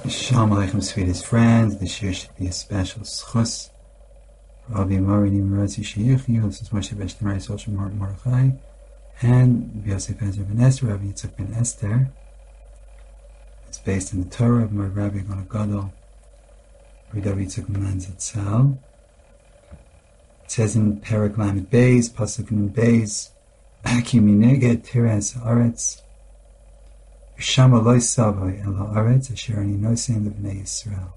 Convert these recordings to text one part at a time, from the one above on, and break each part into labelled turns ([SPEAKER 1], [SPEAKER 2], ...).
[SPEAKER 1] Shalom Aleichem, sweetest friends. This year should be a special schus for Avi Mori Nimaratzi Sheyichyu. This is Moshe Beshtamari Social Mordechai and Yosef Ezra ben Esther, Rabbi Yitzchak ben Esther. It's based on the Torah of Mord Rabbi Gon Gadol, Rabbi Yitzchak ben Zitzal. It says in Perek Lamed Beis, Pasuk Nun Beis, Ki mineged Tires Haaretz, Shama loy savai el haaretz asher ani nosein lebnei Yisrael.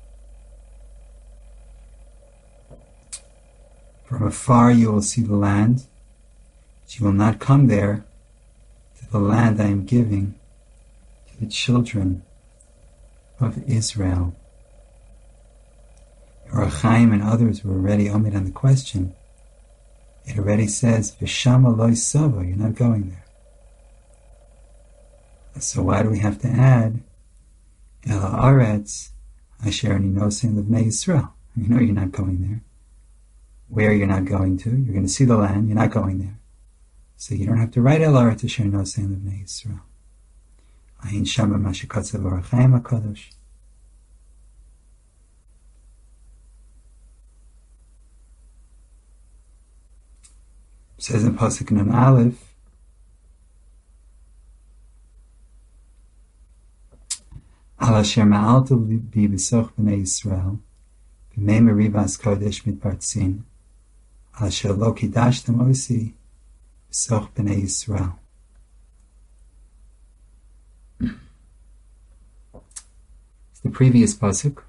[SPEAKER 1] From afar you will see the land, but you will not come there to the land I am giving to the children of Israel. Or Chaim and others were already omid on the question. It already says, V'shama loy savai, you're not going there. So why do we have to add El Haaretz Asher Ani Nosein Lebnei Yisrael? You know you're not going there. Where you're not going to? You're going to see the land. You're not going there. So you don't have to write El Haaretz Asher Ani Nosein Lebnei Yisrael. Ayin Shama Mashikatzav Or HaChaim HaKadosh. It says in Pasuk Nun Aleph, Al asher ma'altu bi b'soch b'nei Yisrael, b'mei merivas kodesh mitpartzin, al asher lo kidashtem osi b'soch b'nei Yisrael. It's the previous pasuk,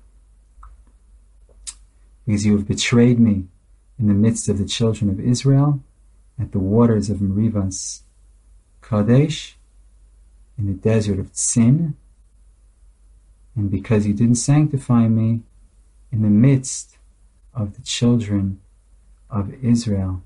[SPEAKER 1] because you have betrayed me in the midst of the children of Israel, at the waters of Merivas Kodesh, in the desert of Tzin, and because you didn't sanctify me in the midst of the children of Israel.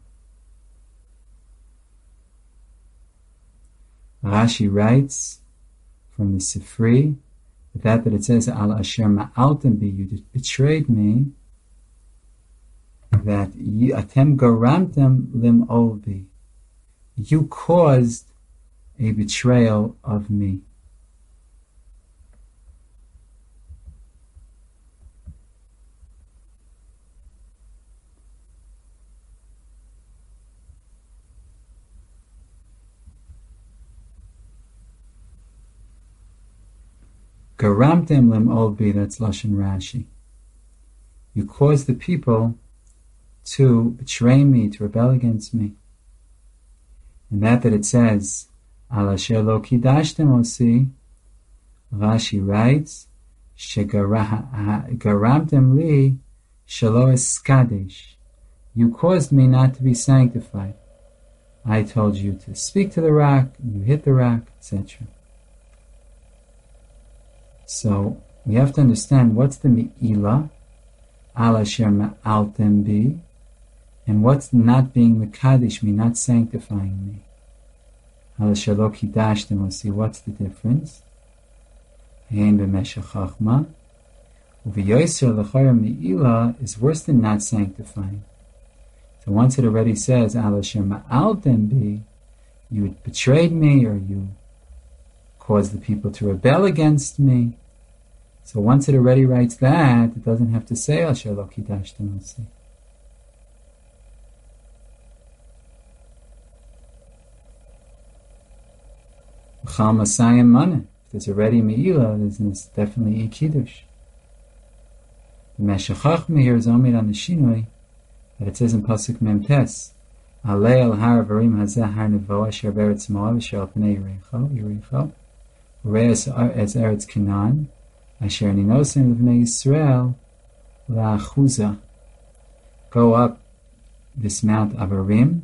[SPEAKER 1] Rashi writes from the Sifri that it says, Al asher ma'altem bi, you betrayed me, that atem garamtem lim olbi, you caused a betrayal of me. Garamtem lim olbi, that's Lashon Rashi. You caused the people to betray me, to rebel against me. And that it says, Al asher lo kidashtem osi, Rashi writes, Garamtem li shelo eskadesh. You caused me not to be sanctified. I told you to speak to the rock, you hit the rock, etc. So we have to understand what's the me'ilah, Al asher ma'altem bi, and what's not being mekadesh me, not sanctifying me. Al asher lo kidashtem, we'll see what's the difference. Hein b'meshech chachma. U'v'yoser l'chayr me'ilah is worse than not sanctifying. So once it already says, Al asher ma'altem bi, you betrayed me, or you caused the people to rebel against me. So once it already writes that, it doesn't have to say Asher lo kidashtem osi. Chal masayim maneh. If there's already me'ilah, there's definitely a kiddush. The Meshech Chachma here is omid on the shinui that it says in Pasuk Mem Tes, Alei al har varim hazeh har nevo asher beretz Moav asher al pnei Yericho Ureis es eretz Canaan asher ani nosein lebnei Yisrael la'achuza. Go up this Mount Avarim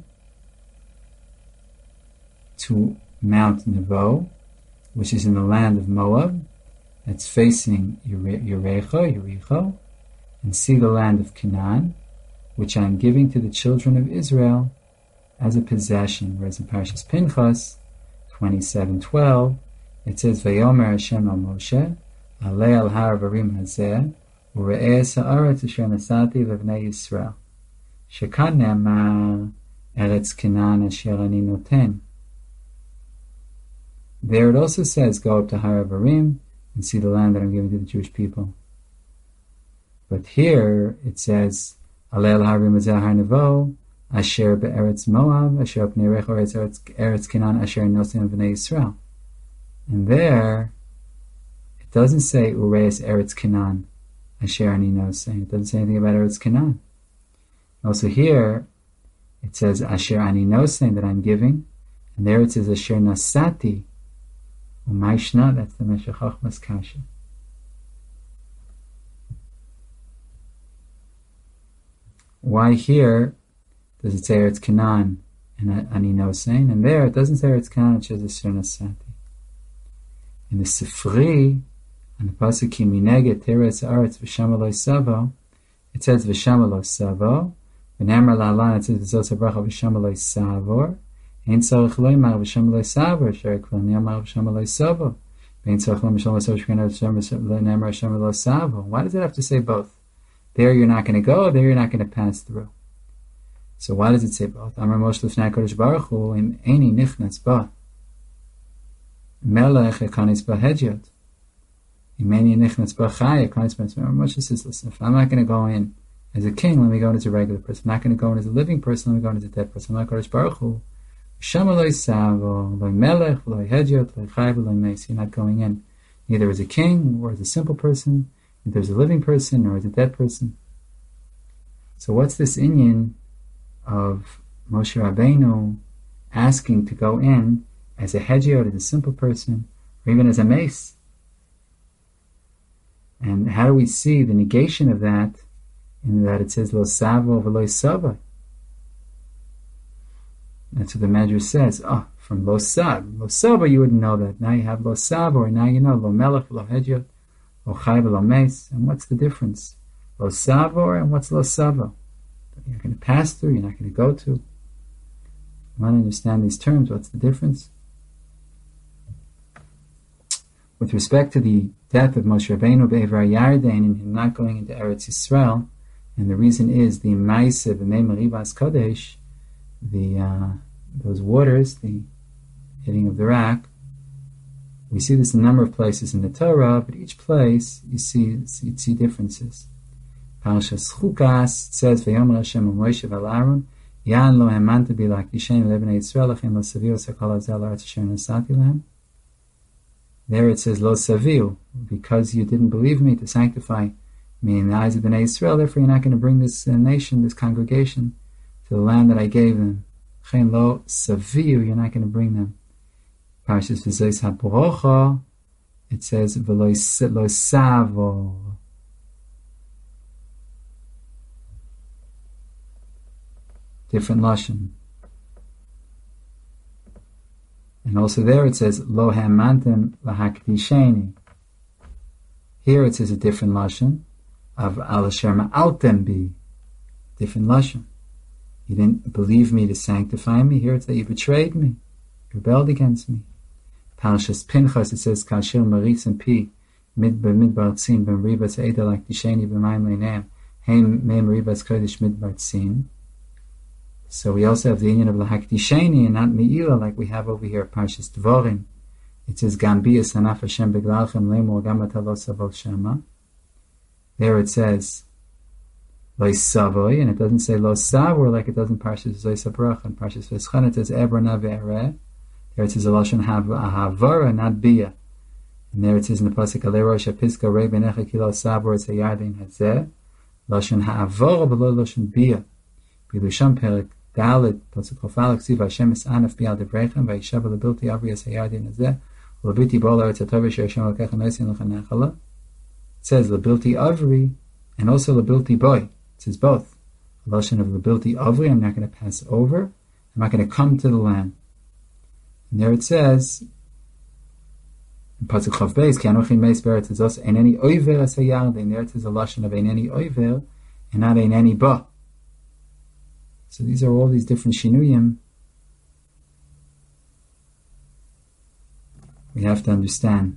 [SPEAKER 1] to Mount Nevo, which is in the land of Moab, that's facing Yericho, and see the land of Canaan, which I am giving to the children of Israel as a possession. Whereas in Parashas Pinchas 27:12, it says, Vayomer Hashem al Moshe, Alei al har varim hazeh, u're'es ha'aretz asher nasati levnei Yisrael, shekan ne'amar eretz Canaan asher ani noten. There it also says, go up to Har Avarim, and see the land that I'm giving to the Jewish people. But here it says, Alel Harim Azahar Nevo, Asher Be'eretz Moab, Asher Pnei Recho Eretz Canaan, Asher Nosim V'nei Yisrael. And there, it doesn't say Ureis Eretz Canaan, Asher Ani Nosim. It doesn't say anything about Eretz Canaan. Also here, it says Asher Ani Nosim, that I'm giving, and there it says Asher Nasati, Umayshna, that's the Meshech Chochmas Kasha. Why here does it say Eretz Canaan and Ani Nosein, and there it doesn't say Eretz Canaan, it says Asher Nasati. In the Sifri, on the pasuk Ki Mineged Teretz Aretz V'Shama Lo Savo, it says V'Shama Lo Savo. V'Namar La'alan, it says V'Zos HaBracha V'Shama Lo Savor. Ein Tzarech Lo Yimar V'Shama Lo Savor, Sher Kol Niyamar V'Shama Lo Savo. Ein Tzarech Lo V'Shama Lo Savor, Shekhanah V'Namar V'Shama Lo Savo. Why does it have to say both? There you're not going to go, there you're not going to pass through. So why does it say both? Amar Moshe L'fnei HaKadosh Baruch Hu, Im Eini Nichnas Ba. Melech Ekanis Ba Hedyot. Imeni Nichnas Ba Chai Ekanis Ba. Moshe says, listen, if I'm not going to go in as a king, let me go in as a regular person. I'm not going to go in as a living person, let me go in as a dead person. I'm not HaKadosh Baruch Hu. Shama Lo Savo, Lo Melech, Lo Hedyot, Lo Chai, Lo Meis. You're not going in either as a king or as a simple person, if there's a living person or as a dead person. So what's this inyan of Moshe Rabbeinu asking to go in as a Hedyot, as a simple person, or even as a mace? And how do we see the negation of that in that it says Lo Savo V'Lo Sava? That's what the Medrash says. From Lo Sava you wouldn't know that. Now you have Lo Sava, or now you know Lo Melech, Lo Hedyot, Lo Chai, Lo Meis. And what's the difference? Lo Savo and what's Lo Sava? You're going to pass through, you're not going to go to. You want to understand these terms, what's the difference? With respect to the death of Moshe Rabbeinu Be'evar Yarden and him not going into Eretz Yisrael, and the reason is the Maaseh B'mei Meribas Kodesh, those waters, the hitting of the rock. We see this in a number of places in the Torah, but each place you see differences. Parashas Chukas says, "Vayomer Hashem el Moshe v'al Aaron, Yan lo hemanta bi lakdishen lebnei Yisrael, lachem lo savil sakol hazel ha'aretz asher nasati lehem." There it says, "Lo savil," because you didn't believe me to sanctify me in the eyes of Bnei Yisrael. Therefore, you're not going to bring this nation, this congregation, to the land that I gave them. Chen lo savil, you're not going to bring them. Parashas V'Zos HaBrocha, it says, "V'lo lo savo." Different lashon. And also there it says, Lo ha'amantem lahakdisheni. Here it says a different lashon of al asher ma'altem bi. Different lashon. You didn't believe me to sanctify me. Here it's that you betrayed me. You rebelled against me. Parashas Pinchas, it says, Kashir maritzim pi midbar tzin ben ribas eida lakdisheni b'mayim le'neim heim me'em ribas kodesh midbar tzin. So we also have the union of lahakdisheni and not me'ila, like we have over here, Parshas Dvorim. It says, Gambi esanaf Hashem beglalchem lemor gamata lo savol shema. There it says, Lo savoy, and it doesn't say Lo savor like it does in Parshas V'Zos HaBrocha. And Parshas V'Eschan it says, Ebrana ve'ereh. There it says, Lashon havara, not bia. And there it says in the pasuk, Alei rosh hapiska rei b'necha ki lo savor et hayardin hazeh. Lashon ha'avara b'lo lashon bia. B'lusham perek Dalet, pasuk Chofal, Ksiv Hashem Esanaf Bial Devrechem, Vayishav Lebilti Avri Esayadin Azeh, Lebiti Bol Eretz HaTov Asher Hashem Elokech Anosin L'Chanechala. It says Lebilti Avri and also Lebilti Boy. It says both. The lashon of Lebilti Avri, I'm not going to pass over. I'm not going to come to the land. And there it says in pasuk Chav Beis, Ki Anochi Meis Beretz Zos Eineni Oiver Esayadin. There it says a lashon of Eineni Oiver and not Eineni Ba. So these are all these different shinuyim we have to understand.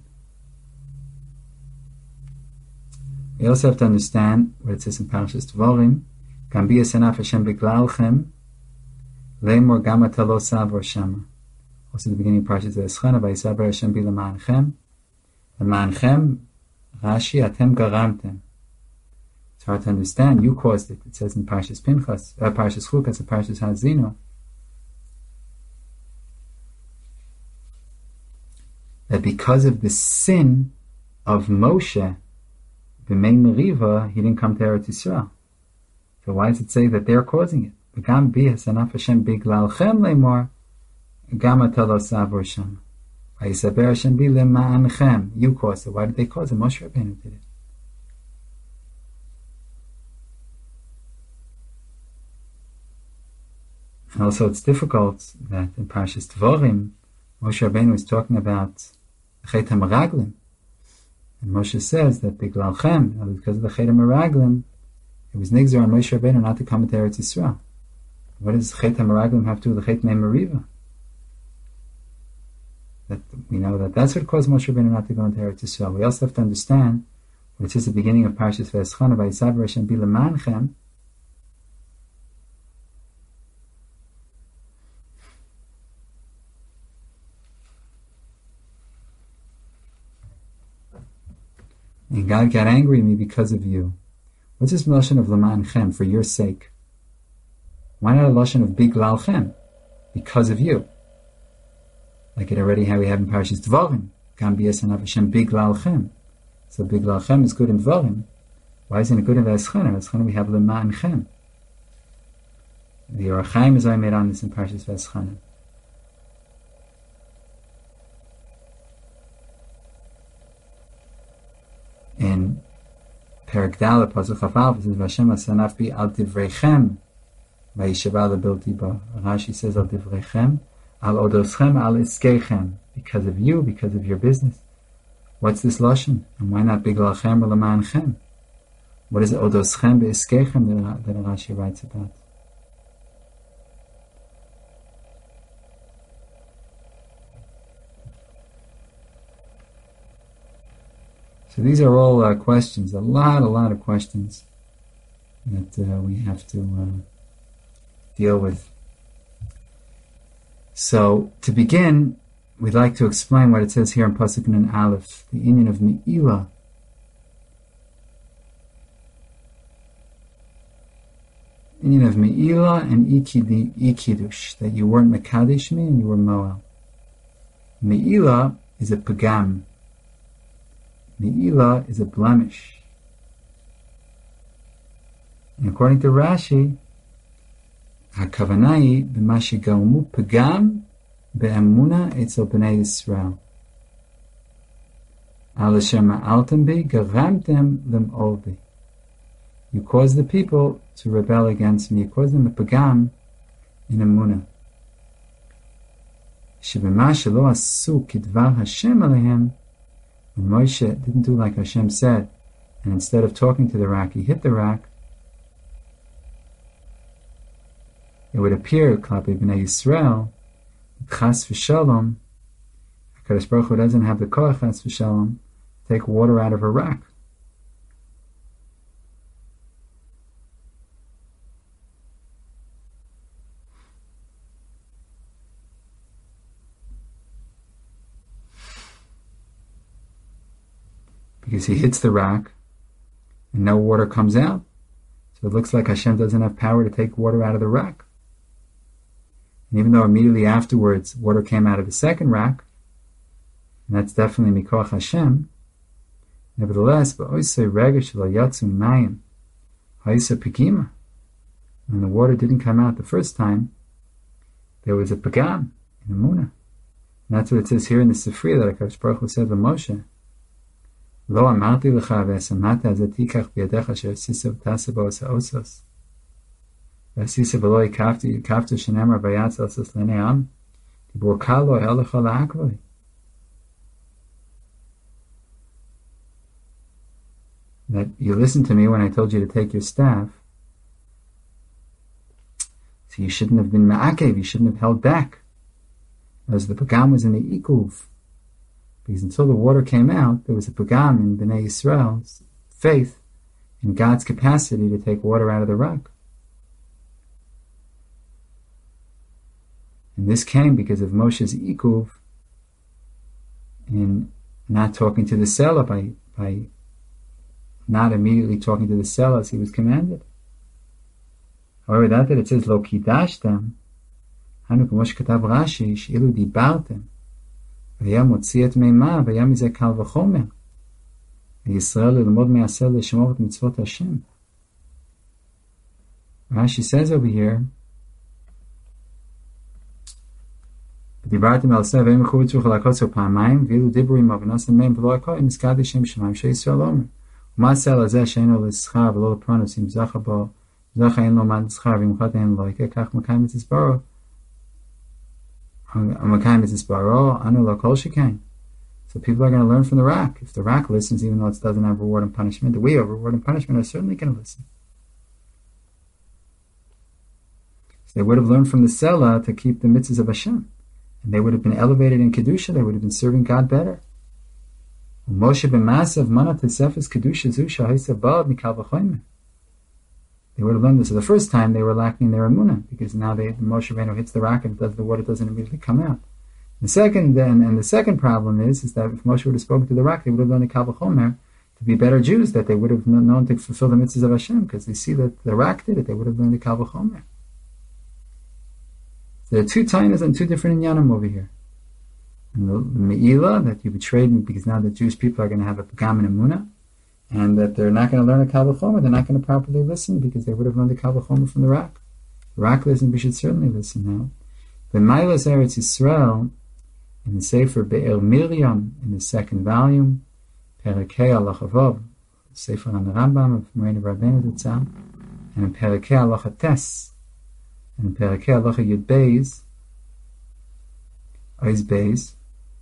[SPEAKER 1] We also have to understand what it says in Parashas Dvorim, Gambi esanaf Hashem beglalchem lemor gamata lo savor shama. Also the beginning of Parashas V'Eschan, Vayisaber Hashem bi l'ma'anchem. L'manchem, Rashi, atem garamtem. It's hard to understand. You caused it. It says in Parshas Pinchas, Parshas Chukas, and Parshas Hazino, that because of the sin of Moshe, b'mei meriva, he didn't come to Eretz Yisrael. So why does it say that they're causing it? V'gam bi hasanaf Hashem biglalchem leimor, gam ata lo savor sham. V'yisaber Hashem bi lema'anchem. You caused it. Why did they cause it? Moshe Rabbeinu did it. And also it's difficult that in Parshas Dvorim, Moshe Rabbeinu is talking about Chet HaMeraglim. And Moshe says that Biglalchem, because of the Chet HaMeraglim, it was Nigzer on Moshe Rabbeinu not to come to Eretz Yisrael. What does Chet HaMeraglim have to do with the Chet Meriva? That we know that that's what caused Moshe Rabbeinu not to go into Eretz Yisrael. We also have to understand what it says at the beginning of Parshas V'eschana, Vayisaber Hashem bi le'manchem. And God got angry at me because of you. What's this lashon of l'manchem, for your sake? Why not a lashon of biglalchem, because of you? Like it already how we have in Parashas Dvarim, Gam b'yesanav Hashem biglalchem. So biglalchem is good in Dvarim. Why isn't it good in V'eschana? V'eschana we have l'manchem. The Orach Chaim is made on this in Parashas V'eschana. In Perek Dalet, Pasuk Chaf Aleph, it says, "V'Hashem asanaf bi al divreichem, v'yishava lebilti ba." Rashi says, "Al divreichem, al odoschem, al iskeichem," because of you, because of your business. What's this lashon? And why not biglalchem or l'manchem? What is it, odoschem be'iskeichem, that Rashi writes about? So these are all questions, a lot of questions that we have to deal with. So to begin, we'd like to explain what it says here in Pasuk Nun Aleph, the inyan of Me'ilah. Inyan of Me'ilah and Ikidush, that you weren't Mekadesh me and you were Moel. Me'ilah is a pagam. Me'ilah is a blemish. And according to Rashi, HaKavanai b'ma shegamu pagam be'emuna etzel b'nei Yisrael. Al asher ma'altem bi garamtem lem'ol bi. You caused the people to rebel against me. You caused them a pagam in emuna. Sheb'ma shelo asu kidvar Hashem alehem. When Moshe didn't do like Hashem said, and instead of talking to the rock, he hit the rock, it would appear, Klapi B'nai Yisrael, Chas v'Shalom, HaKadosh Baruch Hu doesn't have the koach Chas v'Shalom, take water out of a rock. Because he hits the rock and no water comes out. So it looks like Hashem doesn't have power to take water out of the rock. And even though immediately afterwards water came out of the second rock, and that's definitely Mikoach Hashem, nevertheless, ba'osei regesh lo yatsu mayim ha'isa pigima. When the water didn't come out the first time, there was a pagam, in Emunah. And that's what it says here in the Sifri that HaKadosh Baruch Hu said to Moshe, Lo amarti lecha ve'esamata azatikach b'yadecha asher asisa v'tasa bo osos. V'asisa v'lo yikavtu shenemar v'yatz osos l'nei am. Tibur kal lo el lecha la'akvoi. That you listened to me when I told you to take your staff. So you shouldn't have been ma'akev, you shouldn't have held back. As the pagam was in the ikuv. Because until the water came out, there was a pagam in Bnei Yisrael's faith in God's capacity to take water out of the rock. And this came because of Moshe's ikuv in not talking to the seller by not immediately talking to the seller as he was commanded. However, that it says lo kidashtem, hanu k'mosh katav Rashi she'ilu dibartem v'yam motzi et meima v'yam mizeh kal v'chomer v'Yisrael l'lmod me'aseh l'shmor et mitzvot Hashem. Rashi says over here, דיברתם על זה והם יכולו צריך לקוצר פעמיים ואילו דיבורים אבנוסם מהם ולא הכל אם הזכרתי שם שמיים שישראל אומר ומה עשה לזה שאינו לשכר ולא לפרנוס אם זכה בו זכה אין לו מה לשכר ואם חד אין לו יקה כך מקיים את הסברו אנו לא כל שכן. So people are going to learn from the rock. If the rock listens, even though it doesn't have reward and punishment, the way of reward and punishment are certainly going to listen. So they would have learned from the Sela to keep the mitzvahs of Hashem. And they would have been elevated in Kedusha, they would have been serving God better. Moshe ben Masav mana tesefes Kedusha zu shahisa ba'ad mikal v'choyme. They would have learned this. So the first time they were lacking their emunah, because now Moshe Rabbeinu hits the rock and the water doesn't immediately come out. The second problem is that if Moshe would have spoken to the rock, they would have learned the Kal v'chomer to be better Jews, that they would have known to fulfill the mitzvahs of Hashem, because they see that the rock did it, they would have learned the Kal v'chomer. There are two tainas and two different inyanim over here. And the me'ila, that you betrayed me because now the Jewish people are going to have a pagam and emunah, and that they're not going to learn a kal v'chomer, they're not going to properly listen because they would have learned the kal v'chomer from the rock. The rock listened, we should certainly listen now. The Mailas Eretz Yisrael, in the Sefer Be'er Miriam, in the second volume, Perekei Halacha Vav, Sefer on the Rambam of Moreno Rabbeinu Zatzal, and in Perekei Halacha Tes, and in Perekei Halacha Yud Beis, Ois Beis,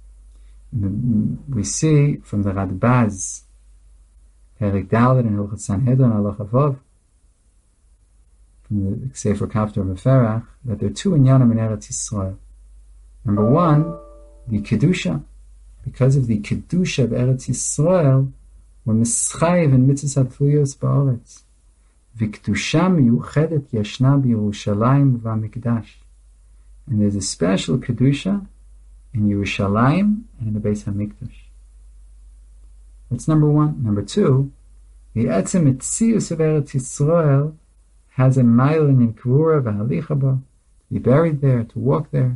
[SPEAKER 1] we see from the Radbaz, Perek Dalet and Hilchot Sanhedrin Halacha Vav, from the Sefer Kaftor Meferach, that there are two inyanim in Eretz Yisrael. Number one, the Kedusha. Because of the Kedusha of Eretz Yisrael, we're mischayev in mitzvahs hatluyos ba'aretz. V'kedusha miyuchedet yashna b'Yerushalayim v'Hamikdash. And there's a special Kedusha in Yerushalayim and in the Beis HaMikdash. That's number one. Number two, the etzem etzius of Eretz Yisrael has a mile in Kvura v'Halicha ba, to be buried there, to walk there.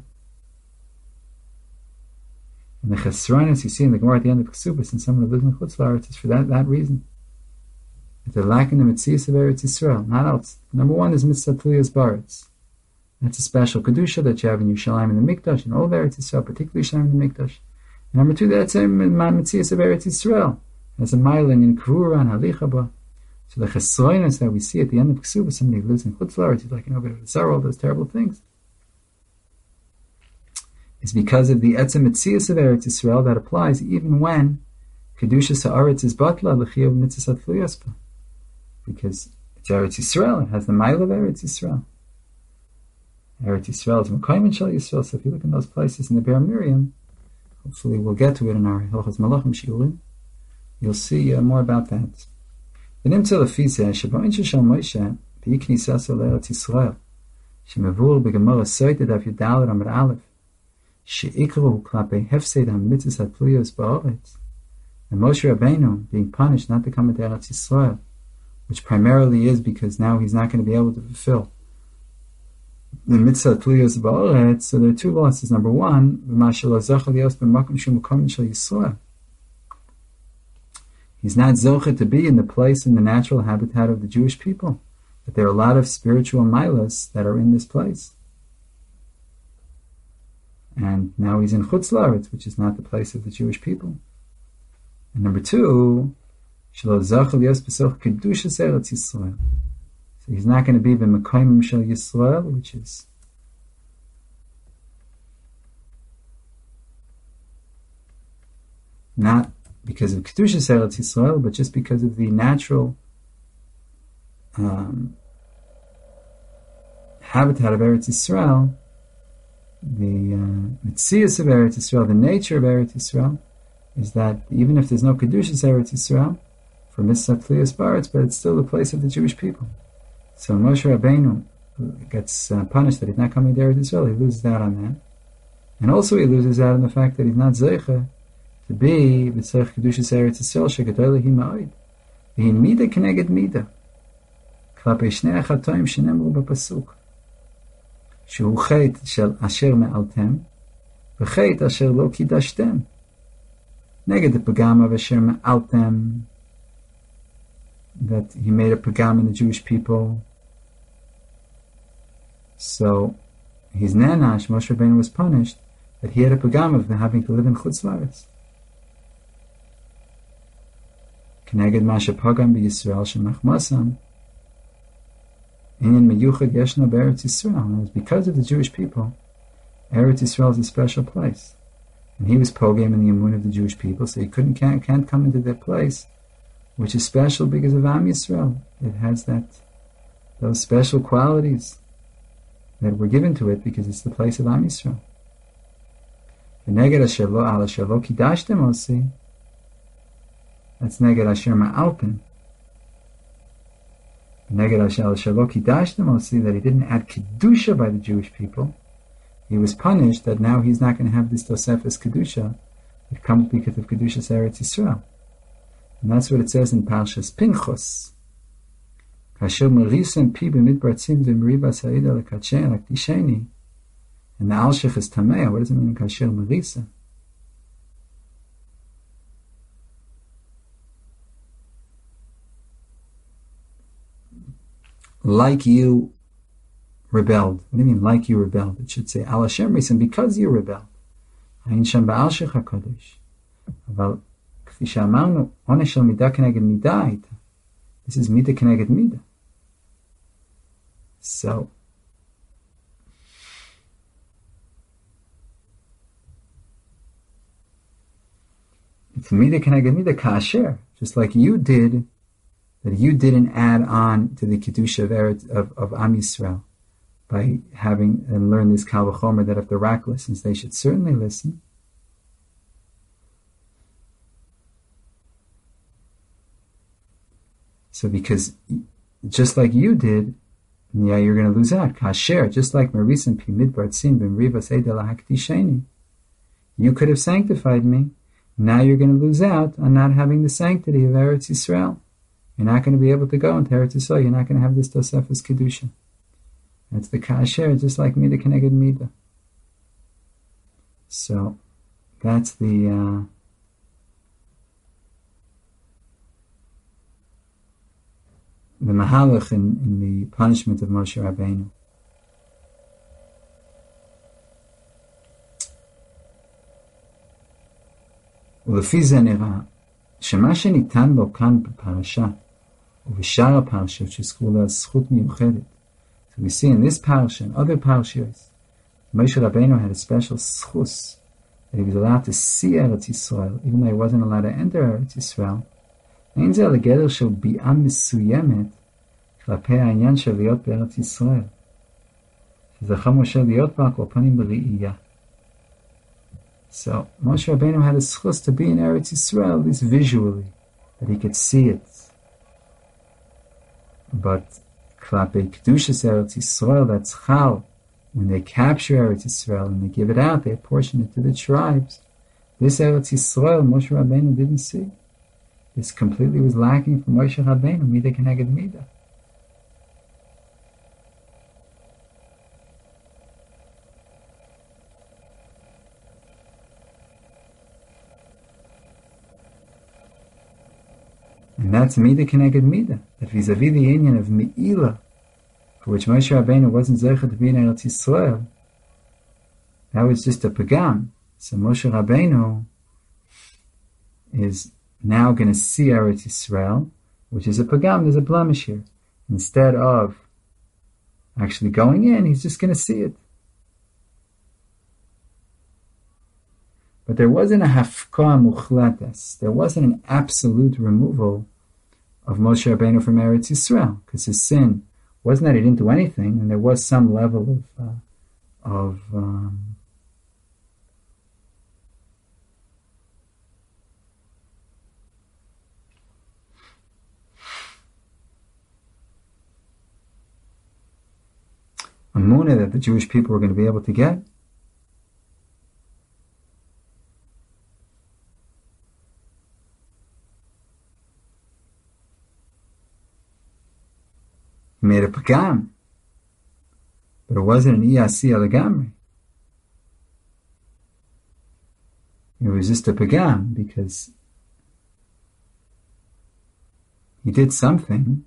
[SPEAKER 1] And the Chesronis you see in the Gemara at the end of Kesubos, and someone who lives in Chutz La'aretz, is for that reason. That they're lacking the Metzias of Eretz Yisrael, not else. Number one is Mitzvah Tliyas Baretz. That's a special Kedusha that you have in Yerushalayim and the Mikdash, and all of Eretz Yisrael, particularly Yerushalayim and the Mikdash. And number two, that's a Metzias of Eretz Yisrael. There's a mile in Kvura and Halicha ba. So the Chesronis that we see at the end of Kesubos, somebody who lives in Chutz La'aretz, he's like, but it's all those terrible things. It's because of the etzem etzias of Eretz Yisrael that applies even when Kedusha Sa'aretz is batla l'chiyav mitzvah tluyaspa. Because it's Eretz Yisrael, it has the mile of Eretz Yisrael. Eretz Yisrael is Mekayim Shel Yisrael, so if you look in those places in the Be'er Miriam, hopefully we'll get to it in our Hilchos Malachim Shiurim, you'll see more about that. V'nimtza lefizeh, sheba'in shel Moshe, b'yiknisaso l'Eretz Yisrael, shemevur b'gemara soited af Yudalad Amar Aleph, she'ikru klape hefsed ha-mitzvahs hatluyos ba'aretz, and Moshe Rabbeinu being punished not to come into Eretz Yisrael, which primarily is because now he's not going to be able to fulfill the mitzvah tluyos ba'aretz. So there are two losses. Number one, he's not zoche to be in the place, in the natural habitat of the Jewish people. But there are a lot of spiritual milas that are in this place. And now he's in Chutz La'aretz, which is not the place of the Jewish people. And number two, so he's not going to be the Mekayim Shel Yisrael, which is not because of Kedusha Eretz Yisrael, but just because of the natural habitat of Eretz Yisrael, the Metzias of Eretz Yisrael, the nature of Eretz Yisrael, is that even if there's no Kedusha Eretz Yisrael, for Mitzvah Tliyas Baretz, but it's still the place of the Jewish people. So Moshe Rabbeinu gets punished that he's not coming to Eretz Yisrael. He loses out on that. And also he loses out on the fact that he's not Zeicha to be v'tzarich kedushas Eretz Yisrael shegadola hi ma'od. V'hi mida keneged mida. Klapei shnei achatoim shenemru b'pasuk. Shehu chet shel asher me'altem v'chet asher lo kidashtem. Neged the pagam of asher me'altem, that he made a pagam in the Jewish people. So his nanash, Moshe Rabbeinu, was punished that he had a pagam of having to live in Chutz La'aretz. Keneged masha pagam b'Yisrael shemachmasam inyan meyuchad yeshna b'Eretz Yisrael. And it was because of the Jewish people. Eretz Yisrael is a special place, and he was pogam in the imun of the Jewish people, so he can't come into that place, which is special because of Am Yisrael. It has those special qualities that were given to it because it's the place of Am Yisrael. V'neged asher lo al asher lo kidashtem osi, that's neged asher ma'alpin. Neged asher lo kidashtem osi, that he didn't add kedusha by the Jewish people. He was punished that now he's not going to have this Tosefes kedusha that comes because of kedushas Eretz Yisrael. And that's what it says in Parshas Pinchos. Kasher merisem pi b'midbar tzim v'meribas ha'ida l'katshei l'kdisheni. And the Alshech is Tamea. What does it mean, Kasher merisem? Like you rebelled. What do you mean, like you rebelled? It should say, Al Hashem merisem, because you rebelled. Ha'in shem ba'alshech ha'kodesh. Aval kfi she'amarnu, onesh shel midah keneged midah ha'ita. This is midah keneged midah. So, it's midah keneged midah kasher, just like you did, that you didn't add on to the kedusha of Am Yisrael by having and learn this Kal V'chomer, that if the Rak listens, they should certainly listen. So because just like you did, yeah, you're going to lose out. Kasher, just like Marisim Pi Midbar Tzim Ben Rivas Eidel HaKdisheni. You could have sanctified me. Now you're going to lose out on not having the sanctity of Eretz Yisrael. You're not going to be able to go into Eretz Yisrael. You're not going to have this Tosefes Kedusha. That's the Kasher, just like Midah Keneged Midah. So, that's the mahalach in the punishment of Moshe Rabbeinu. ולפי זה נראה שמה שניתן לו כאן בפרשה ובשאר הפרשות שזכו לה זכות מיוחדת. So we see in this parsha and other parshas, Moshe Rabbeinu had a special schus, that he was allowed to see Eretz Yisrael, even though he wasn't allowed to enter Eretz Yisrael. אין זה לגדר של ביאה מסוימת כלפי העניין של להיות בארץ ישראל. שזכה משה להיות בה כל פנים בראייה. So, Moshe Rabbeinu had a schus to be in Eretz Yisrael, at least visually, that he could see it. But Klape Kedushas Eretz Yisrael, that's Chal, when they capture Eretz Yisrael and they give it out, they apportion it to the tribes. This Eretz Yisrael, Moshe Rabbeinu didn't see. This completely was lacking from Moshe Rabbeinu, Midah Keneged Midah. And that's Midah Keneged Midah, that vis-a-vis the union of Me'ilah, for which Moshe Rabbeinu wasn't zeichet to be in Eretz Yisrael, that was just a pagam. So Moshe Rabbeinu is now going to see Eretz Yisrael, which is a pagam, there's a blemish here. Instead of actually going in, he's just going to see it. But there wasn't a hafkah muchlatas, there wasn't an absolute removal of Moshe Rabbeinu from Eretz Yisrael, because his sin wasn't that he didn't do anything, and there was some level of emunah that the Jewish people were going to be able to get. He made a pagam. But it wasn't an iyasi alagamri. It was just a pagam because he did something.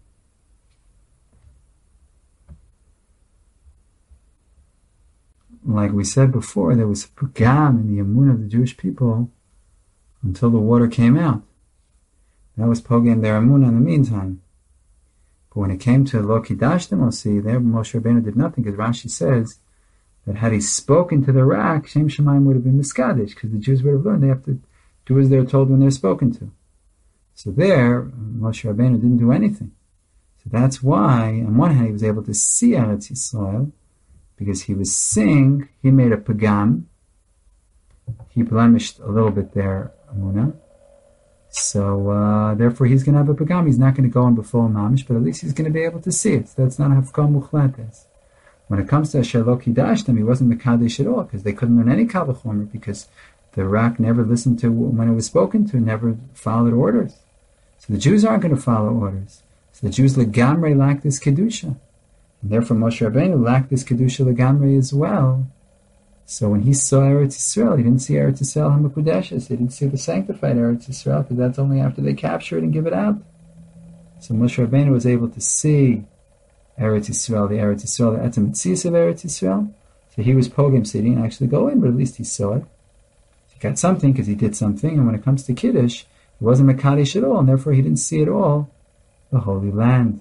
[SPEAKER 1] Like we said before, there was a pagam in the emunah of the Jewish people until the water came out. That was pogam their emunah in the meantime. But when it came to Lo Kidashtem Osi, there Moshe Rabbeinu did nothing, because Rashi says that had he spoken to the rock, Shem Shemaim would have been miskadish, because the Jews would have learned they have to do as they're told when they're spoken to. So there, Moshe Rabbeinu didn't do anything. So that's why, on one hand, he was able to see Eretz Yisrael, because he was seeing, he made a pagam, he blemished a little bit there, Amunah. So, therefore he's going to have a pagam. He's not going to go on before mamish, but at least he's going to be able to see it. So that's not hafkah muchletes. When it comes to Asher Lo Kidashtem, he wasn't mekadesh at all, because they couldn't learn any kal v'chomer, because the rock never listened to when it was spoken to, never followed orders. So the Jews aren't going to follow orders. So the Jews legamrei lack this kedusha, and therefore Moshe Rabbeinu lacked this kedusha legamrei as well. So when he saw Eretz Yisrael, he didn't see Eretz Yisrael HaMekudeshes. He didn't see the sanctified Eretz Yisrael, because that's only after they capture it and give it out. So Moshe Rabbeinu was able to see Eretz Yisrael, the Etzem Tzis of Eretz Yisrael. So he was pogam, so he didn't actually go in, but at least he saw it. He got something because he did something, and when it comes to Kiddush, he wasn't Mekadesh at all, and therefore he didn't see at all the Holy Land.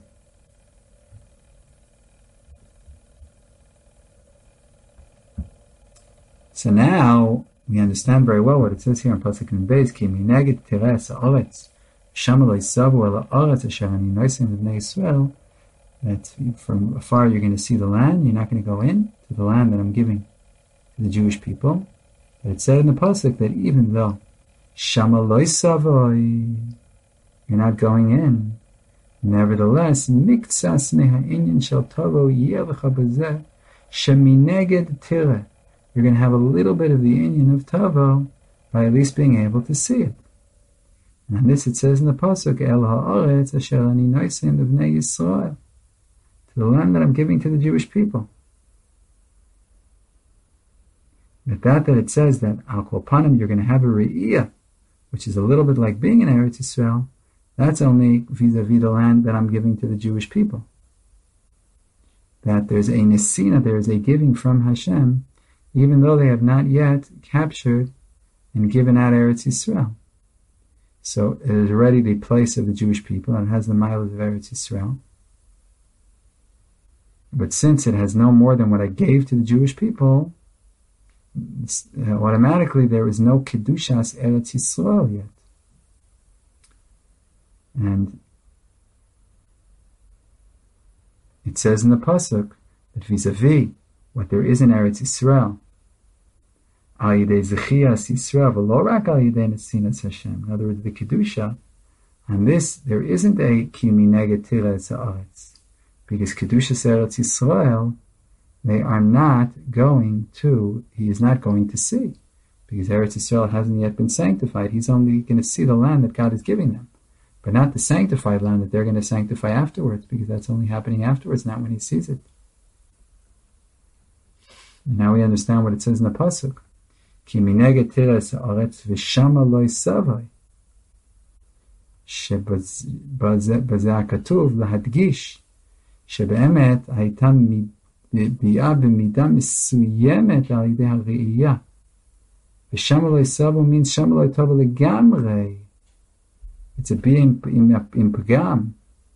[SPEAKER 1] So now we understand very well what it says here in Pasuk and Beis, Ki mineged tires ha'oretz, shama lo yisavu el ha'oretz asher ani noisem b'nei Yisrael, that from afar you're going to see the land, you're not going to go in to the land that I'm giving to the Jewish people. But it said in the Pasuk that even though shama lo yisavu, you're not going in, nevertheless, miktsas meha inyan shel tovo yeh lecha b'zeh, shemineged tireh, you're going to have a little bit of the inyan of Tavo by at least being able to see it. And this it says in the Pasuk, El ha'aretz asher ani noisem b'nei Yisrael, to the land that I'm giving to the Jewish people. But that it says that Al Kol Panim you're going to have a re'iyah, which is a little bit like being in Eretz Yisrael, that's only vis-a-vis the land that I'm giving to the Jewish people. That there's a nesina, there is a giving from Hashem, even though they have not yet captured and given out Eretz Yisrael. So it is already the place of the Jewish people, and it has the mile of Eretz Yisrael. But since it has no more than what I gave to the Jewish people, automatically there is no Kedushas Eretz Yisrael yet. And it says in the Pasuk that vis-a-vis what there is in Eretz Yisrael, al yidei zechiyas Yisrael v'lo rak al yidei nesinas Hashem. In other words, the kedusha, on this there isn't a ki mineged tires ha'aretz, because kedusha Eretz Yisrael, they are not going to. He is not going to see, because Eretz Yisrael hasn't yet been sanctified. He's only going to see the land that God is giving them, but not the sanctified land that they're going to sanctify afterwards, because that's only happening afterwards, not when he sees it. And now we understand what it says in the Pasuk. Ki mineged tires ha'aretz v'shama lo yisavai. שבזה הכתוב להדגיש שבאמת הייתה ביאה במידה מסוימת על ידי הראייה. ושמה לא יסבו means שמה לא יטובו לגמרי. It's a being in pagam.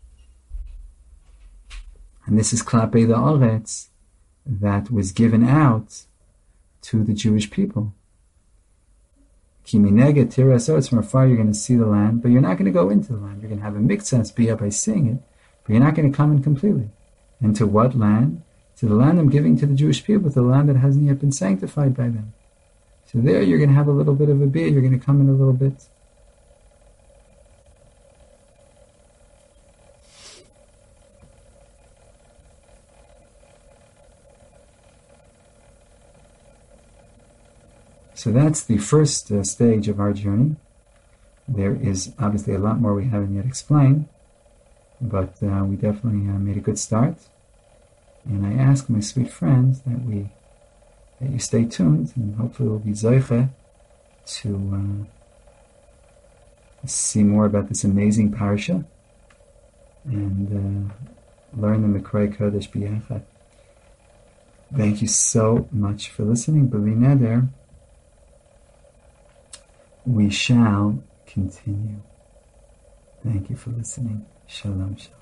[SPEAKER 1] And this is klapei the aretz that was given out to the Jewish people. Ki mineged tires ha'aretz, from afar you're going to see the land, but you're not going to go into the land. You're going to have a miktsas biyah by seeing it, but you're not going to come in completely. And to what land? To the land I'm giving to the Jewish people, to the land that hasn't yet been sanctified by them. So there you're going to have a little bit of a biyah, you're going to come in a little bit. So that's the first stage of our journey. There is obviously a lot more we haven't yet explained. but we definitely made a good start. And I ask my sweet friends that you stay tuned, and hopefully we'll be zoiche to see more about this amazing parsha and learn the Mikrei Kodesh biyachad. Thank you so much for listening. B'li neder, we shall continue. Thank you for listening. Shalom, shalom.